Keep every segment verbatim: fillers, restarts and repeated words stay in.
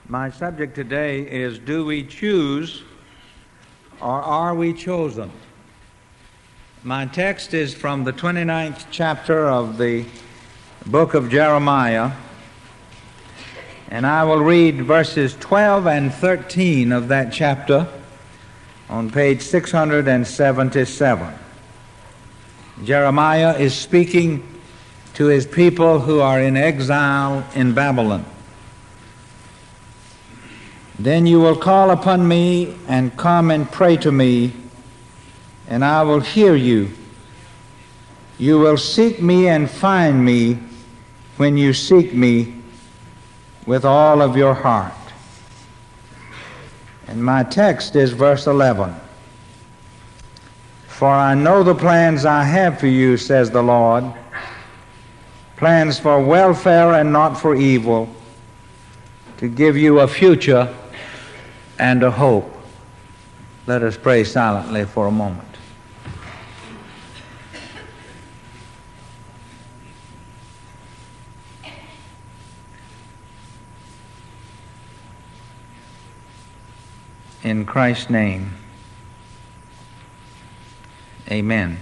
My subject today is, do we choose or are we chosen? My text is from the twenty-ninth chapter of the book of Jeremiah, and I will read verses twelve and thirteen of that chapter on page six hundred seventy-seven. Jeremiah is speaking to his people who are in exile in Babylon. Then you will call upon me and come and pray to me, and I will hear you. You will seek me and find me when you seek me with all of your heart. And my text is verse eleven. For I know the plans I have for you, says the Lord, plans for welfare and not for evil, to give you a future and a hope. Let us pray silently for a moment. In Christ's name, amen.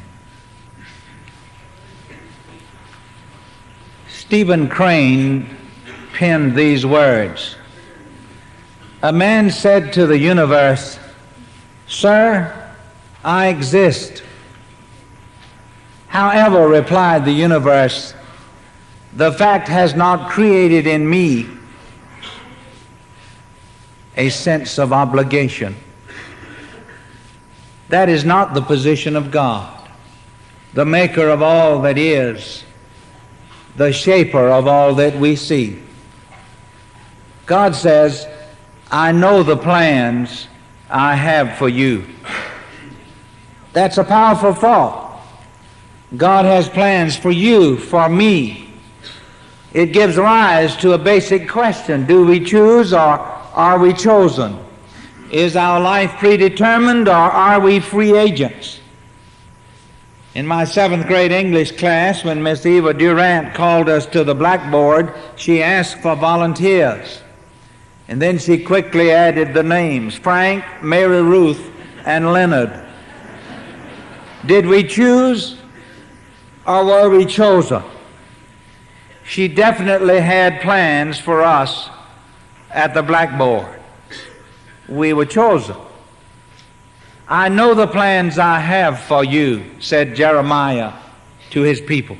Stephen Crane penned these words. A man said to the universe, "Sir, I exist." However, replied the universe, the fact has not created in me a sense of obligation. That is not the position of God, the maker of all that is, the shaper of all that we see. God says, I know the plans I have for you. That's a powerful thought. God has plans for you, for me. It gives rise to a basic question. Do we choose or are we chosen? Is our life predetermined or are we free agents? In my seventh grade English class, when Miss Eva Durant called us to the blackboard, she asked for volunteers. And then she quickly added the names, Frank, Mary Ruth, and Leonard. Did we choose or were we chosen? She definitely had plans for us at the blackboard. We were chosen. I know the plans I have for you, said Jeremiah to his people.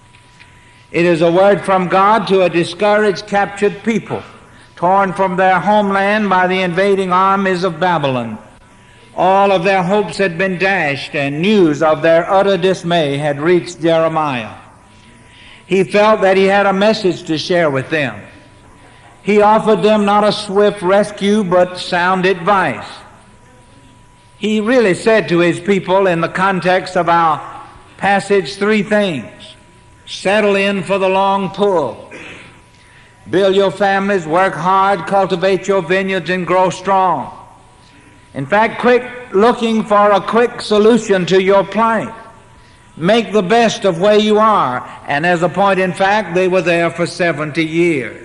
It is a word from God to a discouraged, captured people, torn from their homeland by the invading armies of Babylon. All of their hopes had been dashed, and news of their utter dismay had reached Jeremiah. He felt that he had a message to share with them. He offered them not a swift rescue, but sound advice. He really said to his people in the context of our passage three things. Settle in for the long pull. Build your families, work hard, cultivate your vineyards, and grow strong. In fact, quick looking for a quick solution to your plight. Make the best of where you are. And as a point in fact, they were there for seventy years.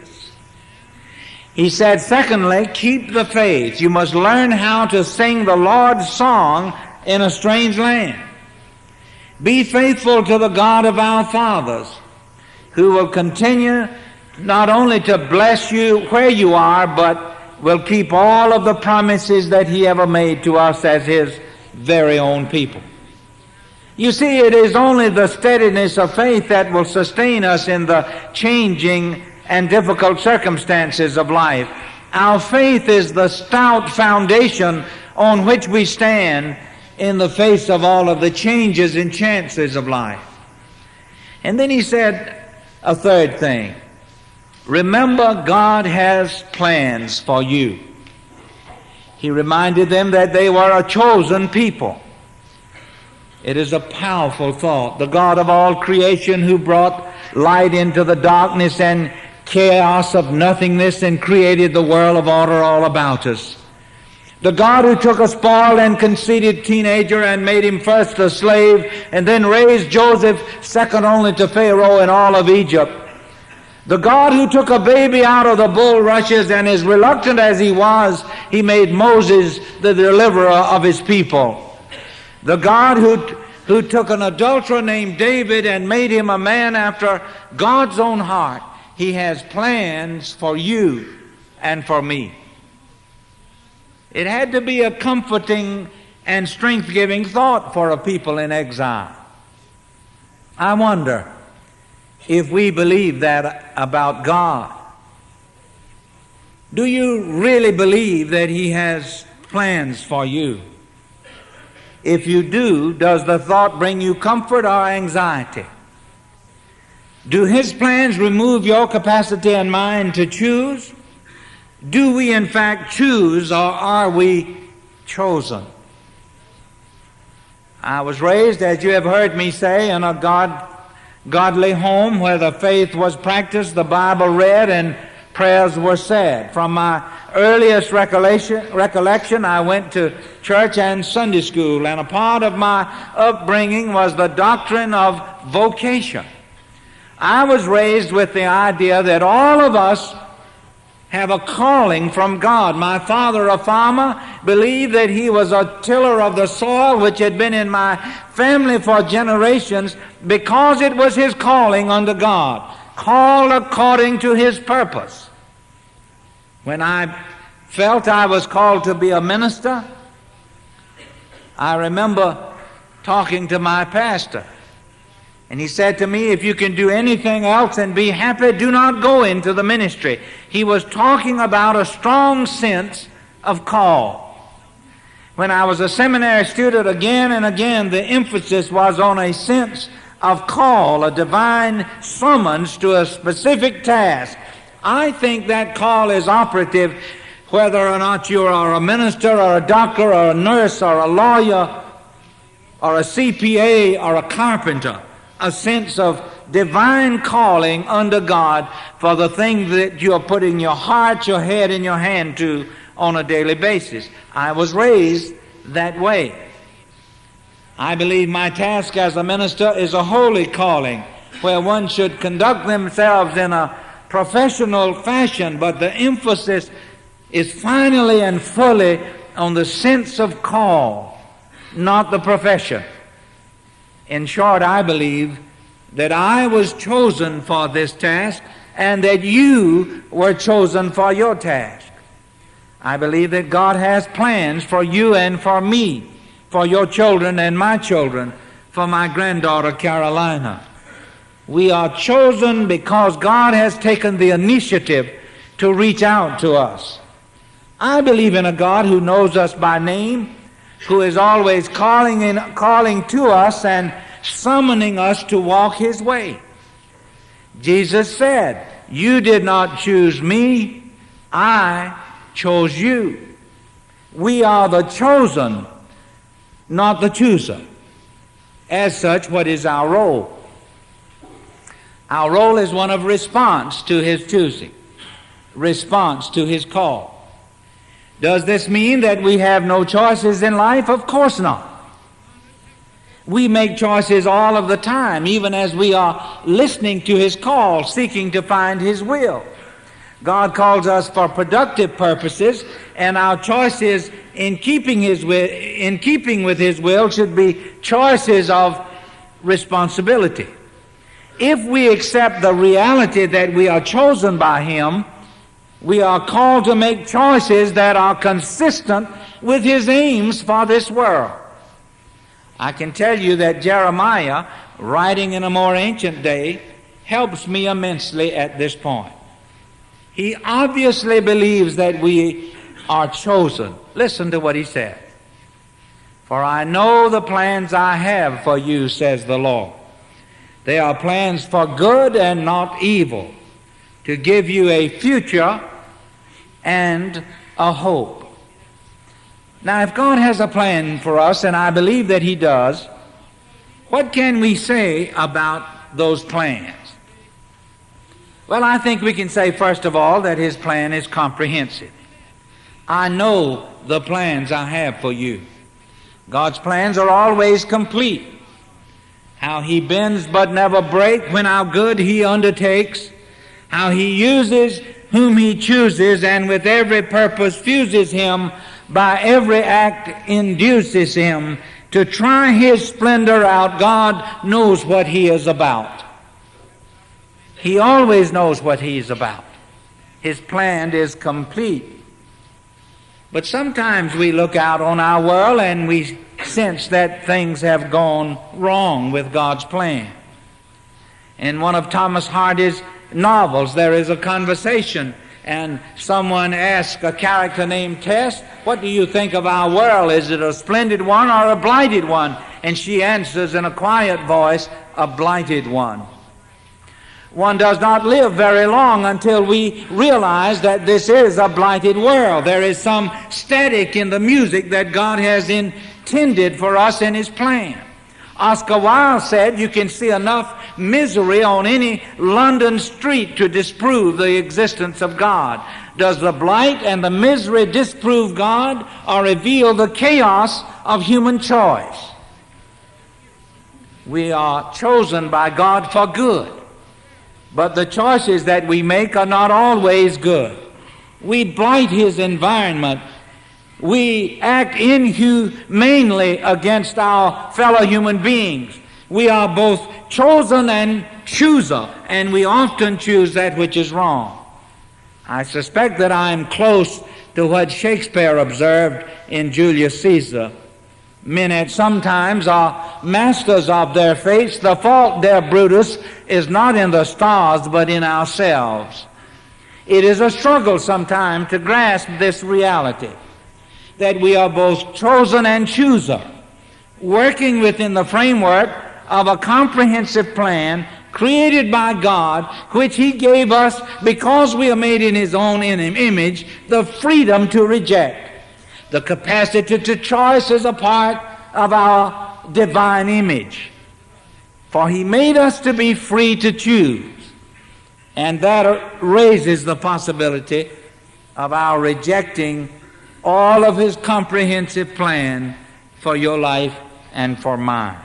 He said, secondly, keep the faith. You must learn how to sing the Lord's song in a strange land. Be faithful to the God of our fathers, who will continue not only to bless you where you are, but will keep all of the promises that he ever made to us as his very own people. You see, it is only the steadiness of faith that will sustain us in the changing and difficult circumstances of life. Our faith is the stout foundation on which we stand in the face of all of the changes and chances of life. And then he said a third thing. Remember, God has plans for you. He reminded them that they were a chosen people. It is a powerful thought. The God of all creation, who brought light into the darkness and chaos of nothingness and created the world of order all about us. The God who took a spoiled and conceited teenager and made him first a slave and then raised Joseph second only to Pharaoh in all of Egypt. The God who took a baby out of the bulrushes, and as reluctant as he was, he made Moses the deliverer of his people. The God who, who took an adulterer named David and made him a man after God's own heart. He has plans for you and for me. It had to be a comforting and strength-giving thought for a people in exile. I wonder if we believe that about God. Do you really believe that He has plans for you? If you do, does the thought bring you comfort or anxiety? Do His plans remove your capacity and mind to choose? Do we in fact choose, or are we chosen? I was raised, as you have heard me say, in a God, godly home where the faith was practiced, the Bible read, and prayers were said. From my earliest recollection, recollection, I went to church and Sunday school, and a part of my upbringing was the doctrine of vocation. I was raised with the idea that all of us have a calling from God. My father, a farmer, believed that he was a tiller of the soil, which had been in my family for generations, because it was his calling unto God, called according to His purpose. When I felt I was called to be a minister, I remember talking to my pastor. And he said to me, if you can do anything else and be happy, do not go into the ministry. He was talking about a strong sense of call. When I was a seminary student, again and again, the emphasis was on a sense of call, a divine summons to a specific task. I think that call is operative whether or not you are a minister or a doctor or a nurse or a lawyer or a C P A or a carpenter. A sense of divine calling under God for the thing that you are putting your heart, your head, and your hand to on a daily basis. I was raised that way. I believe my task as a minister is a holy calling where one should conduct themselves in a professional fashion, but the emphasis is finally and fully on the sense of call, not the profession. In short, I believe that I was chosen for this task and that you were chosen for your task. I believe that God has plans for you and for me, for your children and my children, for my granddaughter Carolina. We are chosen because God has taken the initiative to reach out to us. I believe in a God who knows us by name, who is always calling in, calling to us and summoning us to walk His way. Jesus said, you did not choose me, I chose you. We are the chosen, not the chooser. As such, what is our role? Our role is one of response to His choosing, response to His call. Does this mean that we have no choices in life? Of course not. We make choices all of the time, even as we are listening to His call, seeking to find His will. God calls us for productive purposes, and our choices in keeping His will, in keeping with His will should be choices of responsibility. If we accept the reality that we are chosen by Him, we are called to make choices that are consistent with His aims for this world. I can tell you that Jeremiah, writing in a more ancient day, helps me immensely at this point. He obviously believes that we are chosen. Listen to what he said. For I know the plans I have for you, says the Lord. They are plans for good and not evil, to give you a future and a hope. Now, if God has a plan for us, and I believe that He does, what can we say about those plans? Well, I think we can say, first of all, that His plan is comprehensive. I know the plans I have for you. God's plans are always complete. How He bends but never breaks, when how good He undertakes, how he uses whom he chooses, and with every purpose fuses him, by every act induces him to try his splendor out. God knows what he is about. He always knows what he's about. His plan is complete. But sometimes we look out on our world and we sense that things have gone wrong with God's plan. In one of Thomas Hardy's novels, there is a conversation, and someone asks a character named Tess, "What do you think of our world? Is it a splendid one or a blighted one?" And she answers in a quiet voice, "A blighted one." One does not live very long until we realize that this is a blighted world. There is some static in the music that God has intended for us in His plan. Oscar Wilde said, "You can see enough misery on any London street to disprove the existence of God." Does the blight and the misery disprove God or reveal the chaos of human choice? We are chosen by God for good, but the choices that we make are not always good. We blight His environment. We act inhumanely against our fellow human beings. We are both chosen and chooser, and we often choose that which is wrong. I suspect that I am close to what Shakespeare observed in Julius Caesar. Men at sometimes are masters of their fates. The fault, dear Brutus, is not in the stars, but in ourselves. It is a struggle sometimes to grasp this reality, that we are both chosen and chooser, working within the framework of a comprehensive plan created by God, which He gave us because we are made in His own image, the freedom to reject. The capacity to choice is a part of our divine image. For He made us to be free to choose, and that raises the possibility of our rejecting all of His comprehensive plan for your life and for mine.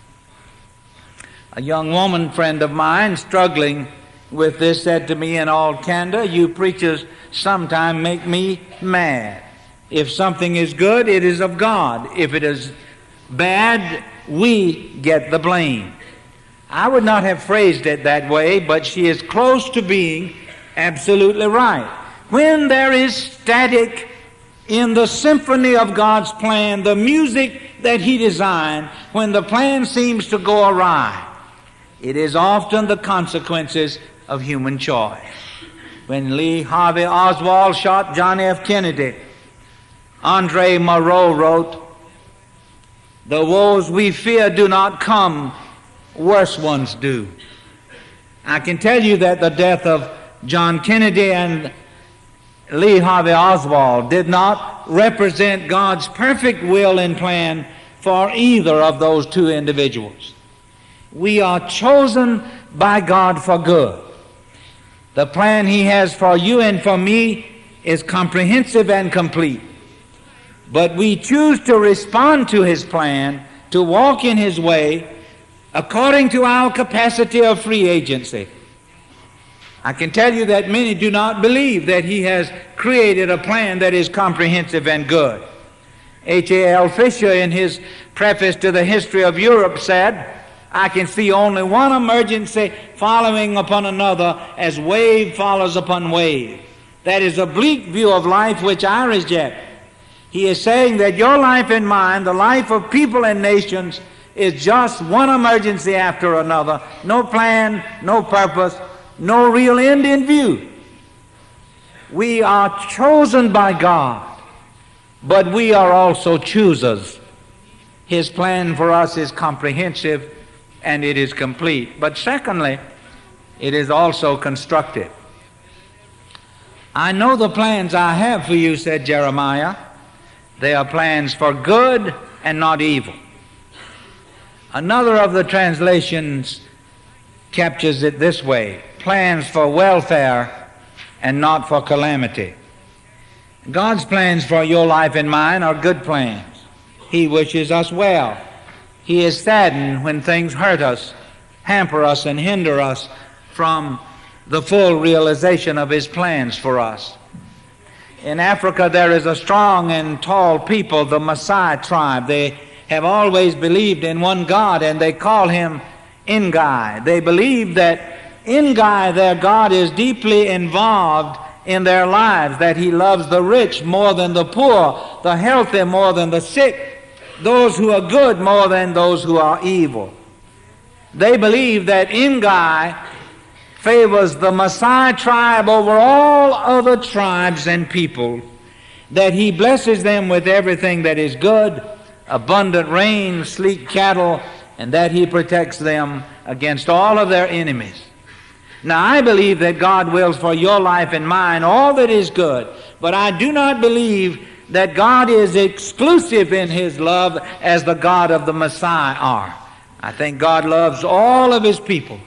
A young woman friend of mine struggling with this said to me in all candor, "You preachers sometimes make me mad. If something is good, it is of God. If it is bad, we get the blame." I would not have phrased it that way, but she is close to being absolutely right. When there is static in the symphony of God's plan, the music that He designed, when the plan seems to go awry, it is often the consequences of human choice. When Lee Harvey Oswald shot John F. Kennedy, Andre Moreau wrote, "The woes we fear do not come, worse ones do." I can tell you that the death of John Kennedy and Lee Harvey Oswald did not represent God's perfect will and plan for either of those two individuals. We are chosen by God for good. The plan He has for you and for me is comprehensive and complete. But we choose to respond to His plan, to walk in His way, according to our capacity of free agency. I can tell you that many do not believe that He has created a plan that is comprehensive and good. H A L Fisher, in his preface to the History of Europe, said, "I can see only one emergency following upon another as wave follows upon wave. That is a bleak view of life which I reject." He is saying that your life and mine, the life of people and nations, is just one emergency after another. No plan, no purpose, no real end in view. We are chosen by God, but we are also choosers. His plan for us is comprehensive and it is complete. But secondly, it is also constructive. "I know the plans I have for you," said Jeremiah. "They are plans for good and not evil." Another of the translations captures it this way: plans for welfare and not for calamity. God's plans for your life and mine are good plans. He wishes us well. He is saddened when things hurt us, hamper us, and hinder us from the full realization of His plans for us. In Africa, there is a strong and tall people, the Maasai tribe. They have always believed in one God, and they call Him Ngai. They believe that Ngai, their God, is deeply involved in their lives, that He loves the rich more than the poor, the healthy more than the sick, those who are good more than those who are evil. They believe that Ngai favors the Maasai tribe over all other tribes and people, that He blesses them with everything that is good, abundant rain, sleek cattle, and that He protects them against all of their enemies. Now, I believe that God wills for your life and mine all that is good, but I do not believe that God is exclusive in His love as the God of the Maasai are. I think God loves all of His people.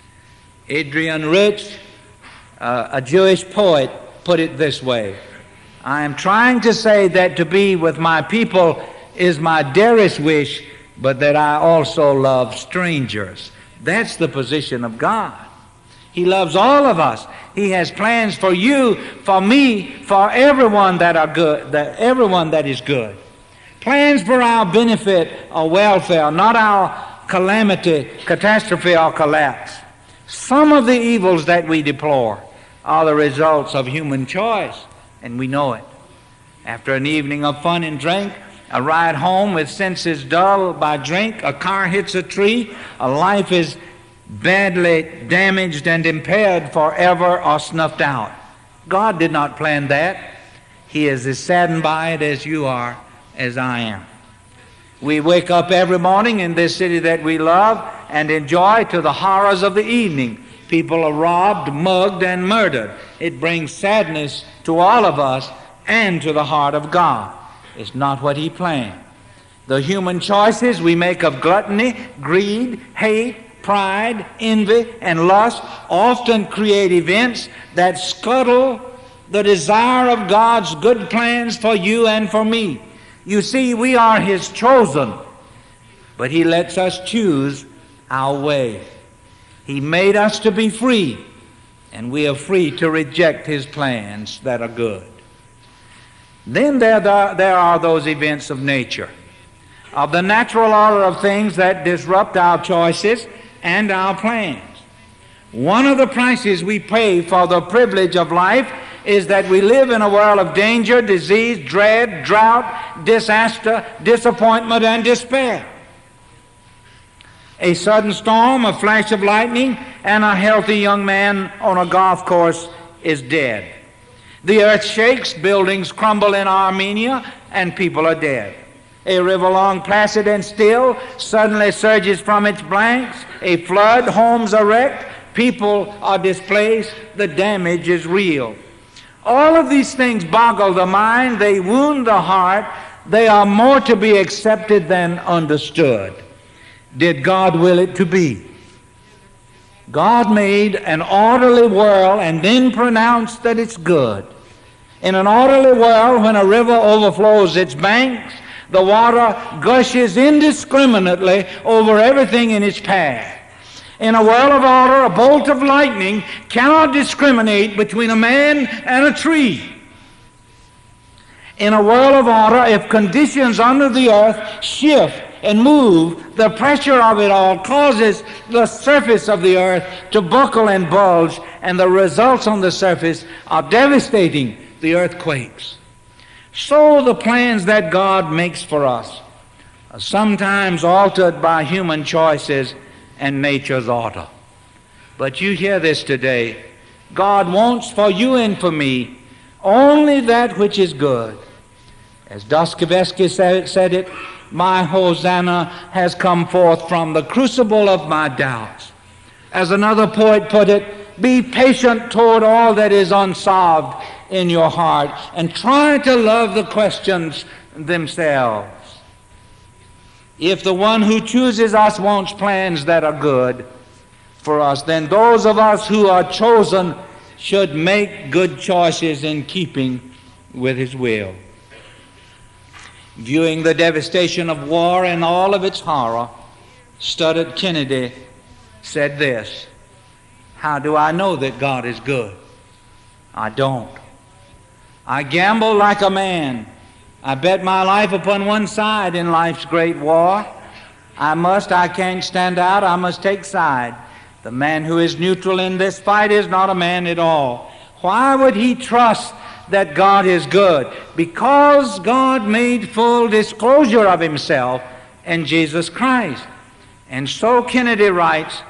Adrian Rich, uh, a Jewish poet, put it this way: I am trying to say that to be with my people is my dearest wish, but that I also love strangers. That's the position of God. He loves all of us. He has plans for you, for me, for everyone that are good, that everyone that is good. Plans for our benefit or welfare, not our calamity, catastrophe, or collapse. Some of the evils that we deplore are the results of human choice, and we know it. After an evening of fun and drink, a ride home with senses dulled by drink, a car hits a tree, a life is badly damaged and impaired forever or snuffed out. God did not plan that. He is as saddened by it as you are, as I am. We wake up every morning in this city that we love and enjoy to the horrors of the evening. People are robbed, mugged, and murdered. It brings sadness to all of us and to the heart of God. It's not what He planned. The human choices we make of gluttony, greed, hate, pride, envy, and lust often create events that scuttle the desire of God's good plans for you and for me. You see, we are His chosen, but He lets us choose our way. He made us to be free, and we are free to reject His plans that are good. Then there, there are those events of nature, of the natural order of things that disrupt our choices and our plans. One of the prices we pay for the privilege of life is that we live in a world of danger, disease, dread, drought, disaster, disappointment, and despair. A sudden storm, a flash of lightning, and a healthy young man on a golf course is dead. The earth shakes, buildings crumble in Armenia, and people are dead. A river long placid and still suddenly surges from its banks. A flood, homes are wrecked, people are displaced, the damage is real. All of these things boggle the mind, they wound the heart, they are more to be accepted than understood. Did God will it to be? God made an orderly world and then pronounced that it's good. In an orderly world, when a river overflows its banks, the water gushes indiscriminately over everything in its path. In a world of order, a bolt of lightning cannot discriminate between a man and a tree. In a world of order, if conditions under the earth shift and move, the pressure of it all causes the surface of the earth to buckle and bulge, and the results on the surface are devastating. The earth quakes. So the plans that God makes for us are sometimes altered by human choices and nature's order. But you hear this today. God wants for you and for me only that which is good. As Dostoevsky said it, my Hosanna has come forth from the crucible of my doubts. As another poet put it, be patient toward all that is unsolved in your heart and try to love the questions themselves. If the one who chooses us wants plans that are good for us, then those of us who are chosen should make good choices in keeping with His will. Viewing the devastation of war and all of its horror, Studdert Kennedy said this: How do I know that God is good? I don't. I gamble like a man. I bet my life upon one side in life's great war. I must, I can't stand out, I must take side. The man who is neutral in this fight is not a man at all. Why would he trust that God is good? Because God made full disclosure of himself in Jesus Christ. And so Kennedy writes,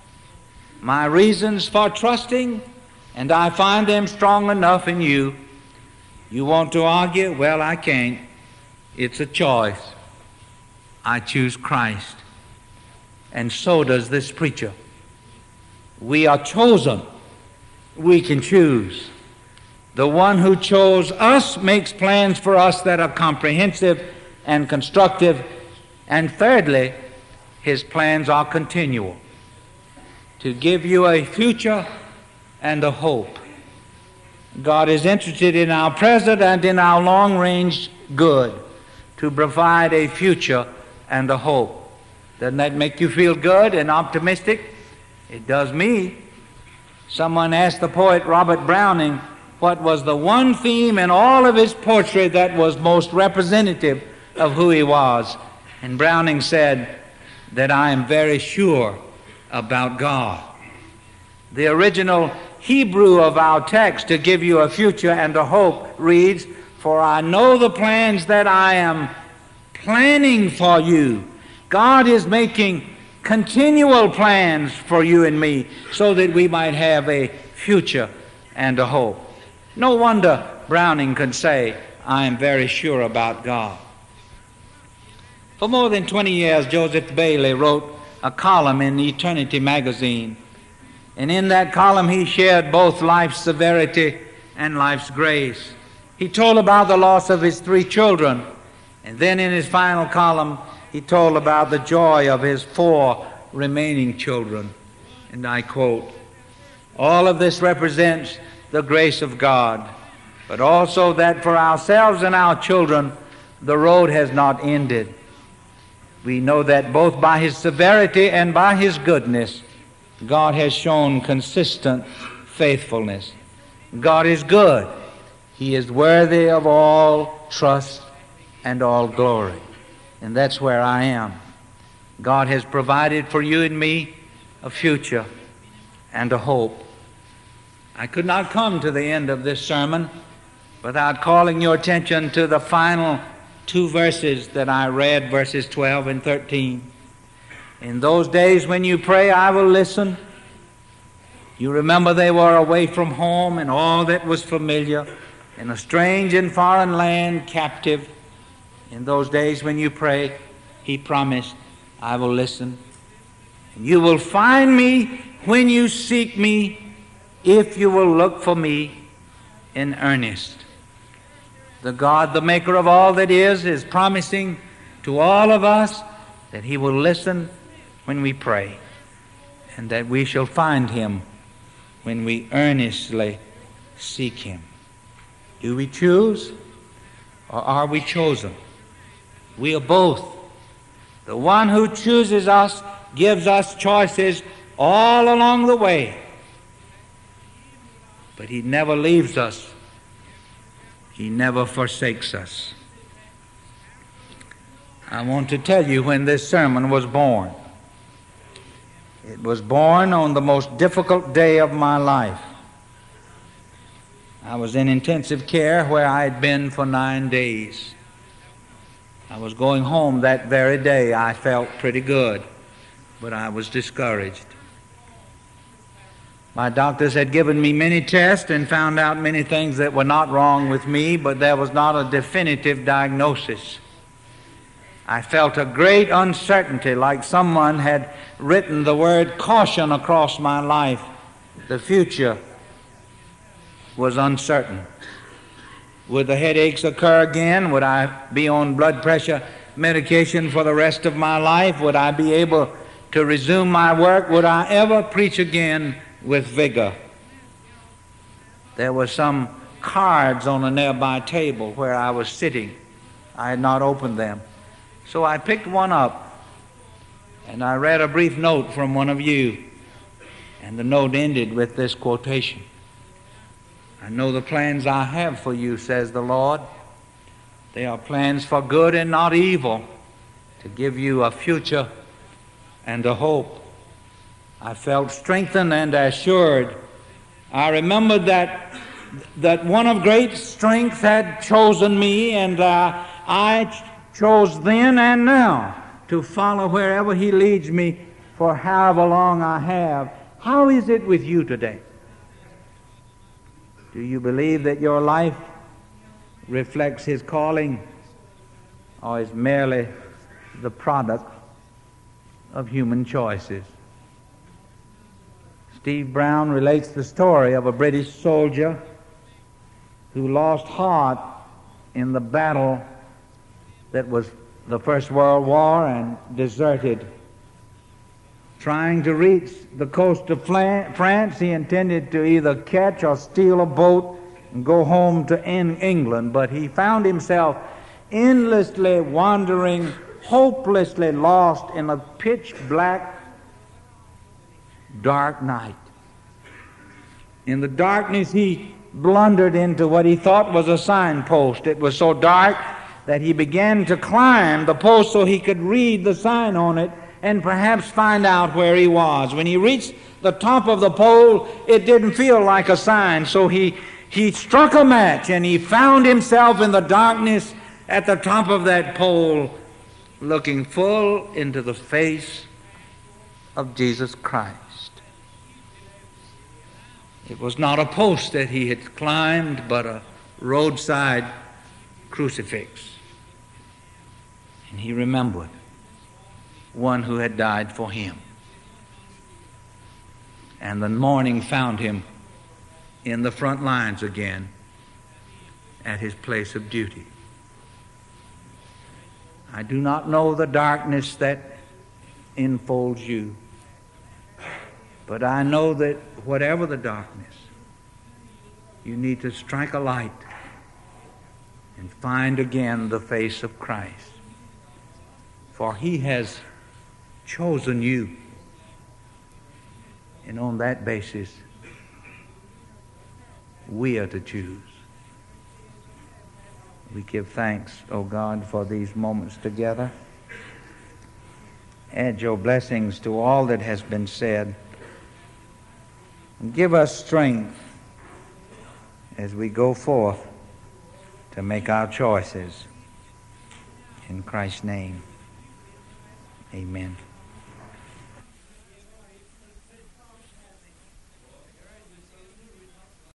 my reasons for trusting, and I find them strong enough in you. You want to argue? Well, I can't. It's a choice. I choose Christ. And so does this preacher. We are chosen. We can choose. The one who chose us makes plans for us that are comprehensive and constructive. And thirdly, his plans are continual, to give you a future and a hope. God is interested in our present and in our long-range good, to provide a future and a hope. Doesn't that make you feel good and optimistic? It does me. Someone asked the poet Robert Browning what was the one theme in all of his poetry that was most representative of who he was. And Browning said that I am very sure about God. The original Hebrew of our text, to give you a future and a hope, reads, for I know the plans that I am planning for you. God is making continual plans for you and me so that we might have a future and a hope. No wonder Browning could say, I am very sure about God. For more than twenty years, Joseph Bailey wrote a column in Eternity magazine. And in that column, he shared both life's severity and life's grace. He told about the loss of his three children. And then in his final column, he told about the joy of his four remaining children. And I quote, all of this represents the grace of God, but also that for ourselves and our children, the road has not ended. We know that both by his severity and by his goodness, God has shown consistent faithfulness. God is good. He is worthy of all trust and all glory. And that's where I am. God has provided for you and me a future and a hope. I could not come to the end of this sermon without calling your attention to the final two verses that I read, verses twelve and thirteen. In those days when you pray, I will listen. You remember they were away from home and all that was familiar, in a strange and foreign land, captive. In those days when you pray, he promised, I will listen. And you will find me when you seek me, if you will look for me in earnest. The God, the maker of all that is, is promising to all of us that he will listen when we pray, and that we shall find him when we earnestly seek him. Do we choose, or are we chosen? We are both. The one who chooses us gives us choices all along the way, but he never leaves us. He never forsakes us. I want to tell you when this sermon was born. It was born on the most difficult day of my life. I was in intensive care where I had been for nine days. I was going home that very day. I felt pretty good, but I was discouraged. My doctors had given me many tests and found out many things that were not wrong with me, but there was not a definitive diagnosis. I felt a great uncertainty, like someone had written the word caution across my life. The future was uncertain. Would the headaches occur again? Would I be on blood pressure medication for the rest of my life? Would I be able to resume my work? Would I ever preach again with vigor? There were some cards on a nearby table where I was sitting. I had not opened them. So I picked one up, and I read a brief note from one of you. And the note ended with this quotation. I know the plans I have for you, says the Lord. They are plans for good and not evil, to give you a future and a hope. I felt strengthened and assured. I remembered that that one of great strength had chosen me, and uh, I ch- chose then and now to follow wherever he leads me for however long I have. How is it with you today? Do you believe that your life reflects his calling, or is merely the product of human choices? Steve Brown relates the story of a British soldier who lost heart in the battle that was the First World War and deserted. Trying to reach the coast of France, he intended to either catch or steal a boat and go home to England, but he found himself endlessly wandering, hopelessly lost in a pitch-black, dark night. In the darkness, he blundered into what he thought was a signpost. It was so dark that he began to climb the post so he could read the sign on it and perhaps find out where he was. When he reached the top of the pole, it didn't feel like a sign, so he, he struck a match and he found himself in the darkness at the top of that pole, looking full into the face of Jesus Christ. It was not a post that he had climbed, but a roadside crucifix. And he remembered one who had died for him. And the morning found him in the front lines again at his place of duty. I do not know the darkness that enfolds you, but I know that whatever the darkness, you need to strike a light and find again the face of Christ. For he has chosen you. And on that basis, we are to choose. We give thanks, O God, for these moments together. Add your blessings to all that has been said. And give us strength as we go forth to make our choices. In Christ's name, amen.